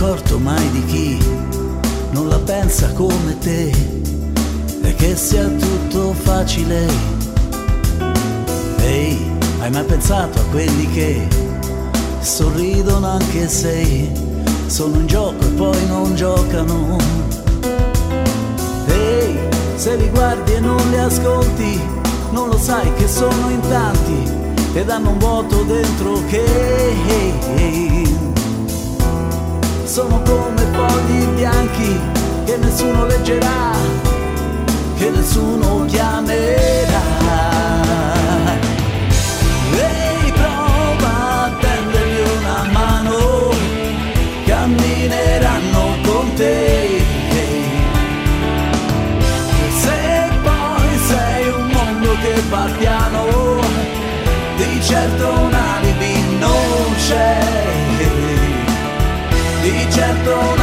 accorto mai di chi non la pensa come te e che sia tutto facile. Ehi, hai mai pensato a quelli che sorridono anche se sono in gioco e poi non giocano? Ehi, se li guardi e non li ascolti, non lo sai che sono in tanti ed hanno un vuoto dentro che sono come fogli bianchi che nessuno leggerà, che nessuno chiamerà. Ehi, prova a tendergli una mano, cammineranno con te. Se poi sei un mondo che va piano, di certo un alibi non c'è, di certo un